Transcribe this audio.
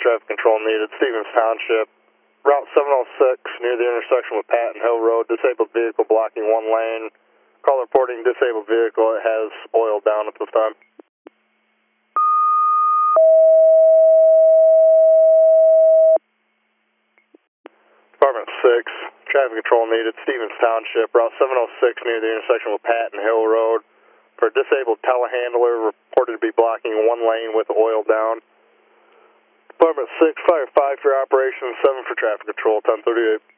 traffic control needed. Stevens Township, Route 706 near the intersection with Patton Hill Road. Disabled vehicle blocking one lane. Call reporting disabled vehicle. It has oil down at this time. Department 6, traffic control needed. Stevens Township, Route 706 near the intersection with Patton Hill Road. For a disabled telehandler reported to be blocking one lane with oil down. Department 6, Fire 5 for operation, 7 for traffic control, 1038.